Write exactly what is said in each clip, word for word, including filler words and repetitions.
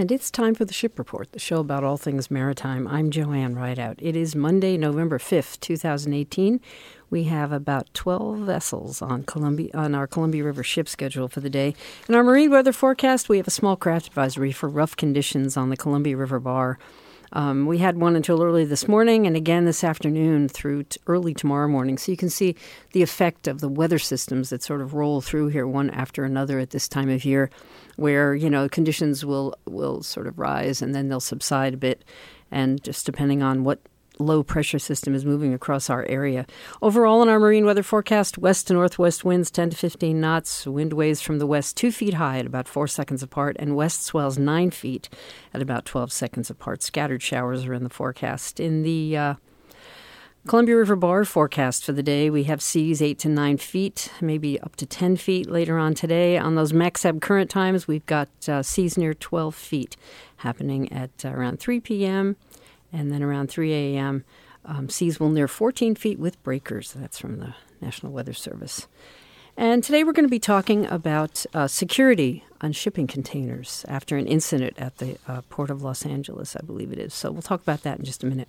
And it's time for the Ship Report, the show about all things maritime. I'm Joanne Rideout. It is Monday, November fifth, twenty eighteen. We have about twelve vessels on Columbia on our Columbia River ship schedule for the day. In our marine weather forecast, we have a small craft advisory for rough conditions on the Columbia River Bar. Um, we had one until early this morning and again this afternoon through t- early tomorrow morning. So you can see the effect of the weather systems that sort of roll through here one after another at this time of year, where, you know, conditions will, will sort of rise and then they'll subside a bit, and just depending on what low pressure system is moving across our area. Overall, in our marine weather forecast, west to northwest winds ten to fifteen knots, wind waves from the west two feet high at about four seconds apart, and west swells nine feet at about twelve seconds apart. Scattered showers are in the forecast. In the uh, Columbia River Bar forecast for the day, we have seas eight to nine feet, maybe up to ten feet later on today. On those MaxSab current times, we've got uh, seas near twelve feet happening at uh, around three p.m., and then around three a.m., um, seas will near fourteen feet with breakers. That's from the National Weather Service. And today we're going to be talking about uh, security on shipping containers after an incident at the uh, Port of Los Angeles, I believe it is. So we'll talk about that in just a minute.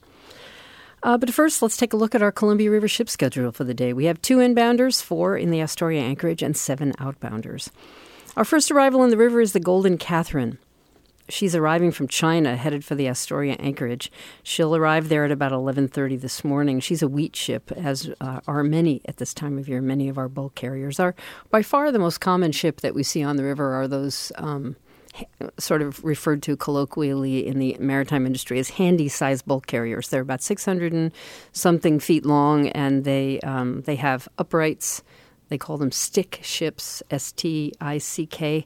Uh, but first, let's take a look at our Columbia River ship schedule for the day. We have two inbounders, four in the Astoria Anchorage, and seven outbounders. Our first arrival in the river is the Golden Catherine. She's arriving from China, headed for the Astoria Anchorage. She'll arrive there at about eleven thirty this morning. She's a wheat ship, as uh, are many at this time of year. Many of our bulk carriers are. By far the most common ship that we see on the river are those um, sort of referred to colloquially in the maritime industry as handy-sized bulk carriers. They're about six hundred and something feet long, and they um, they have uprights. They call them stick ships, S T I C K.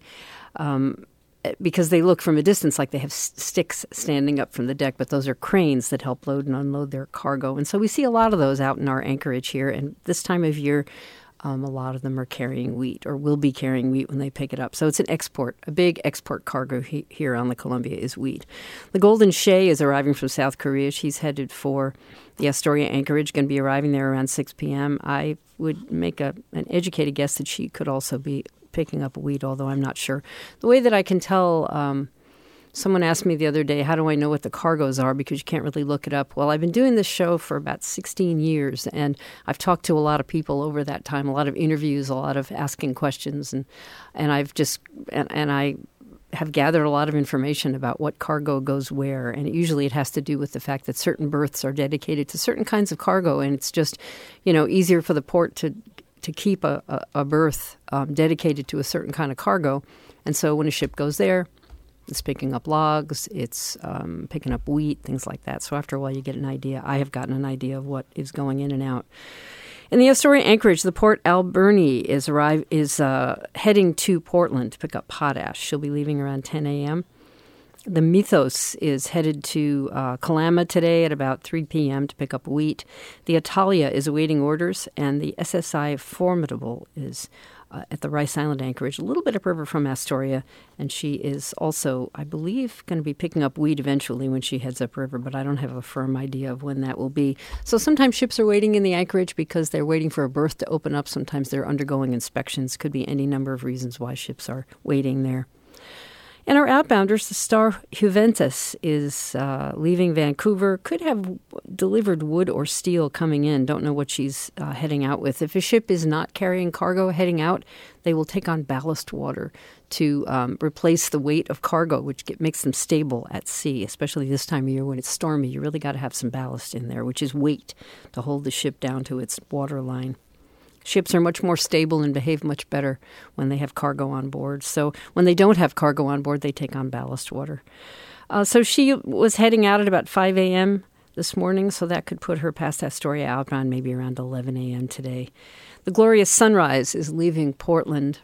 Um because they look from a distance like they have s- sticks standing up from the deck, but those are cranes that help load and unload their cargo. And so we see a lot of those out in our anchorage here. And this time of year, um, a lot of them are carrying wheat or will be carrying wheat when they pick it up. So it's an export. A big export cargo he- here on the Columbia is wheat. The Golden Shay is arriving from South Korea. She's headed for the Astoria Anchorage, going to be arriving there around six p.m. I would make a, an educated guess that she could also be picking up wheat, although I'm not sure. The way that I can tell, um, someone asked me the other day, how do I know what the cargoes are? Because you can't really look it up. Well, I've been doing this show for about sixteen years, and I've talked to a lot of people over that time, a lot of interviews, a lot of asking questions, and and I've just, and, and I have gathered a lot of information about what cargo goes where, and usually it has to do with the fact that certain berths are dedicated to certain kinds of cargo, and it's just, you know, easier for the port to to keep a, a, a berth um, dedicated to a certain kind of cargo. And so when a ship goes there, it's picking up logs, it's um, picking up wheat, things like that. So after a while, you get an idea. I have gotten an idea of what is going in and out. In the Astoria Anchorage, the Port Alberni is arrive is uh, heading to Portland to pick up potash. She'll be leaving around ten a.m. The Mythos is headed to uh, Kalama today at about three p.m. to pick up wheat. The Italia is awaiting orders, and the S S I Formidable is uh, at the Rice Island Anchorage, a little bit upriver from Astoria, and she is also, I believe, going to be picking up wheat eventually when she heads upriver, but I don't have a firm idea of when that will be. So sometimes ships are waiting in the anchorage because they're waiting for a berth to open up. Sometimes they're undergoing inspections. Could be any number of reasons why ships are waiting there. And our outbounders, the Star Juventus is uh, leaving Vancouver, could have delivered wood or steel coming in. Don't know what she's uh, heading out with. If a ship is not carrying cargo heading out, they will take on ballast water to um, replace the weight of cargo, which get, makes them stable at sea, especially this time of year when it's stormy. You really got to have some ballast in there, which is weight to hold the ship down to its water line. Ships are much more stable and behave much better when they have cargo on board. So when they don't have cargo on board, they take on ballast water. Uh, so she was heading out at about five a.m. this morning, so that could put her past Astoria outbound maybe around eleven a.m. today. The Glorious Sunrise is leaving Portland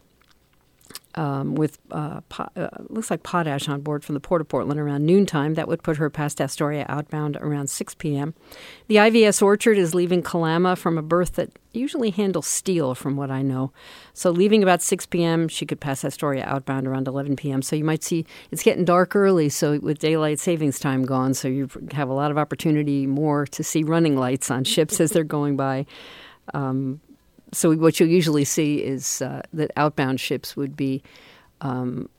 um, with, uh, po- uh, looks like potash on board from the Port of Portland around noontime. That would put her past Astoria outbound around six p.m. The I V S Orchard is leaving Kalama from a berth that usually handles steel, from what I know. So leaving about six p.m., she could pass Astoria outbound around eleven p.m. So you might see it's getting dark early, so with daylight savings time gone, so you have a lot of opportunity more to see running lights on ships as they're going by. Um, so what you'll usually see is uh, that outbound ships would be um,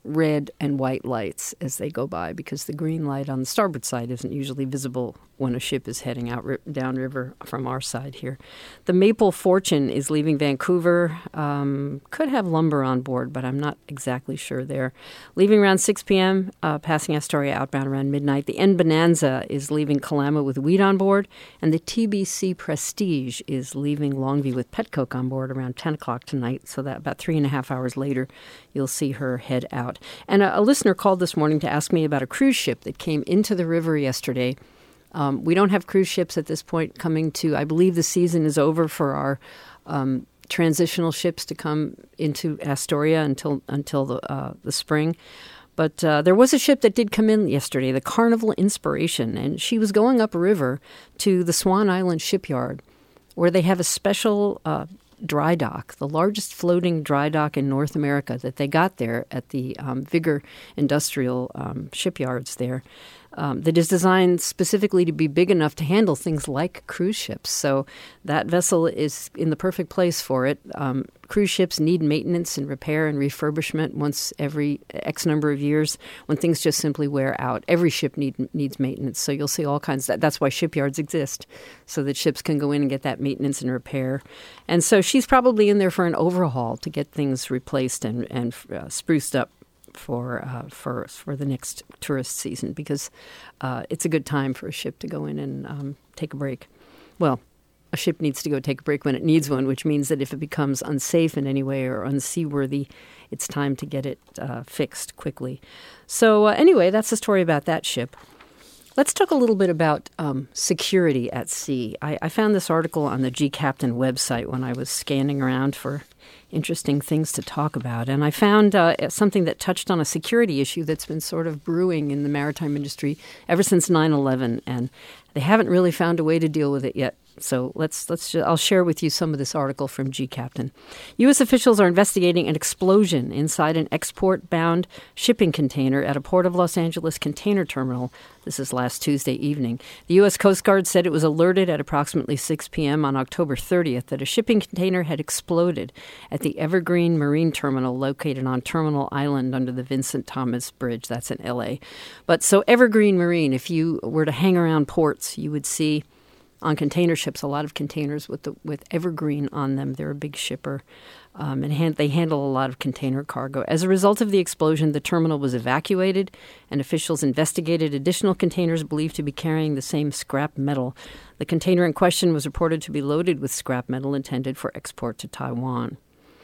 red and white lights as they go by, because the green light on the starboard side isn't usually visible when a ship is heading out ri- downriver from our side here. The Maple Fortune is leaving Vancouver. Um, could have lumber on board, but I'm not exactly sure there. Leaving around six p.m., uh, passing Astoria outbound around midnight. The N Bonanza is leaving Kalama with wheat on board, and the T B C Prestige is leaving Longview with Petcoke on board around ten o'clock tonight, so that about three and a half hours later, you'll see her head out. And a, a listener called this morning to ask me about a cruise ship that came into the river yesterday. Um, we don't have cruise ships at this point coming to, I believe the season is over for our um, transitional ships to come into Astoria until until the, uh, the spring. But uh, there was a ship that did come in yesterday, the Carnival Inspiration, and she was going upriver to the Swan Island shipyard, where they have a special uh, dry dock, the largest floating dry dock in North America that they got there at the um, Vigor Industrial um, shipyards there. Um, that is designed specifically to be big enough to handle things like cruise ships. So that vessel is in the perfect place for it. Um, cruise ships need maintenance and repair and refurbishment once every X number of years when things just simply wear out. Every ship need, needs maintenance. So you'll see all kinds of that. That's why shipyards exist, so that ships can go in and get that maintenance and repair. And so she's probably in there for an overhaul to get things replaced and, and uh, spruced up for uh, for for the next tourist season, because uh, it's a good time for a ship to go in and um, take a break. Well, a ship needs to go take a break when it needs one, which means that if it becomes unsafe in any way or unseaworthy, it's time to get it uh, fixed quickly. So uh, anyway, that's the story about that ship. Let's talk a little bit about um, security at sea. I, I found this article on the G Captain website when I was scanning around for interesting things to talk about. And I found uh, something that touched on a security issue that's been sort of brewing in the maritime industry ever since nine eleven, and they haven't really found a way to deal with it yet. So let's let's. I'll share with you some of this article from G Captain. U S officials are investigating an explosion inside an export-bound shipping container at a Port of Los Angeles container terminal. This is last Tuesday evening. The U S Coast Guard said it was alerted at approximately six p.m. on October thirtieth that a shipping container had exploded at the Evergreen Marine Terminal located on Terminal Island under the Vincent Thomas Bridge. That's in L A. But so Evergreen Marine, if you were to hang around ports, you would see on container ships a lot of containers with the with Evergreen on them. They're a big shipper, um, and hand, they handle a lot of container cargo. As a result of the explosion, the terminal was evacuated, and officials investigated additional containers believed to be carrying the same scrap metal. The container in question was reported to be loaded with scrap metal intended for export to Taiwan.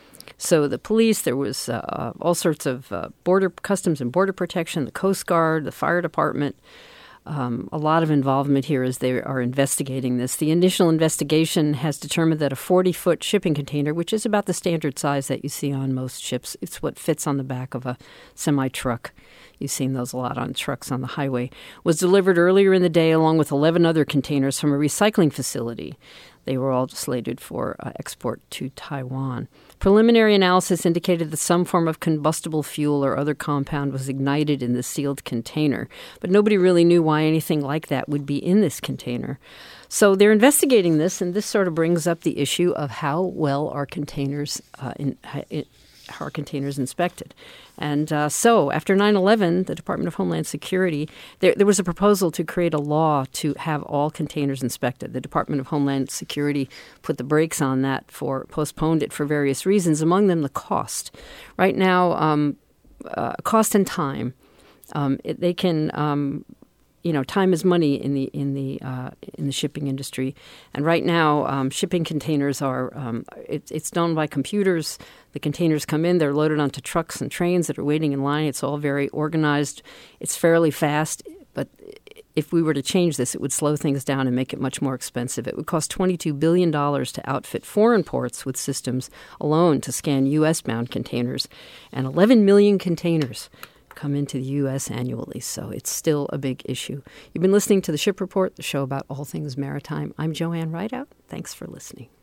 So the police, there was uh, all sorts of uh, border customs and border protection, the Coast Guard, the fire department. Um, a lot of involvement here as they are investigating this. The initial investigation has determined that a forty-foot shipping container, which is about the standard size that you see on most ships, it's what fits on the back of a semi-truck. You've seen those a lot on trucks on the highway, was delivered earlier in the day along with eleven other containers from a recycling facility. They were all slated for uh, export to Taiwan. Preliminary analysis indicated that some form of combustible fuel or other compound was ignited in the sealed container, but nobody really knew why anything like that would be in this container. So they're investigating this, and this sort of brings up the issue of how well are containers uh, in, in, are containers inspected. And uh, so after nine eleven, the Department of Homeland Security, there, there was a proposal to create a law to have all containers inspected. The Department of Homeland Security put the brakes on that, for postponed it for various reasons, among them the cost. Right now, um, uh, cost and time. Um, it, they can... Um, You know, time is money in the in the uh, in the shipping industry, and right now, um, shipping containers are um, it, it's done by computers. The containers come in; they're loaded onto trucks and trains that are waiting in line. It's all very organized. It's fairly fast, but if we were to change this, it would slow things down and make it much more expensive. It would cost twenty-two billion dollars to outfit foreign ports with systems alone to scan U S-bound containers, and eleven million containers come into the U S annually, so it's still a big issue. You've been listening to The Ship Report, the show about all things maritime. I'm Joanne Rideout. Thanks for listening.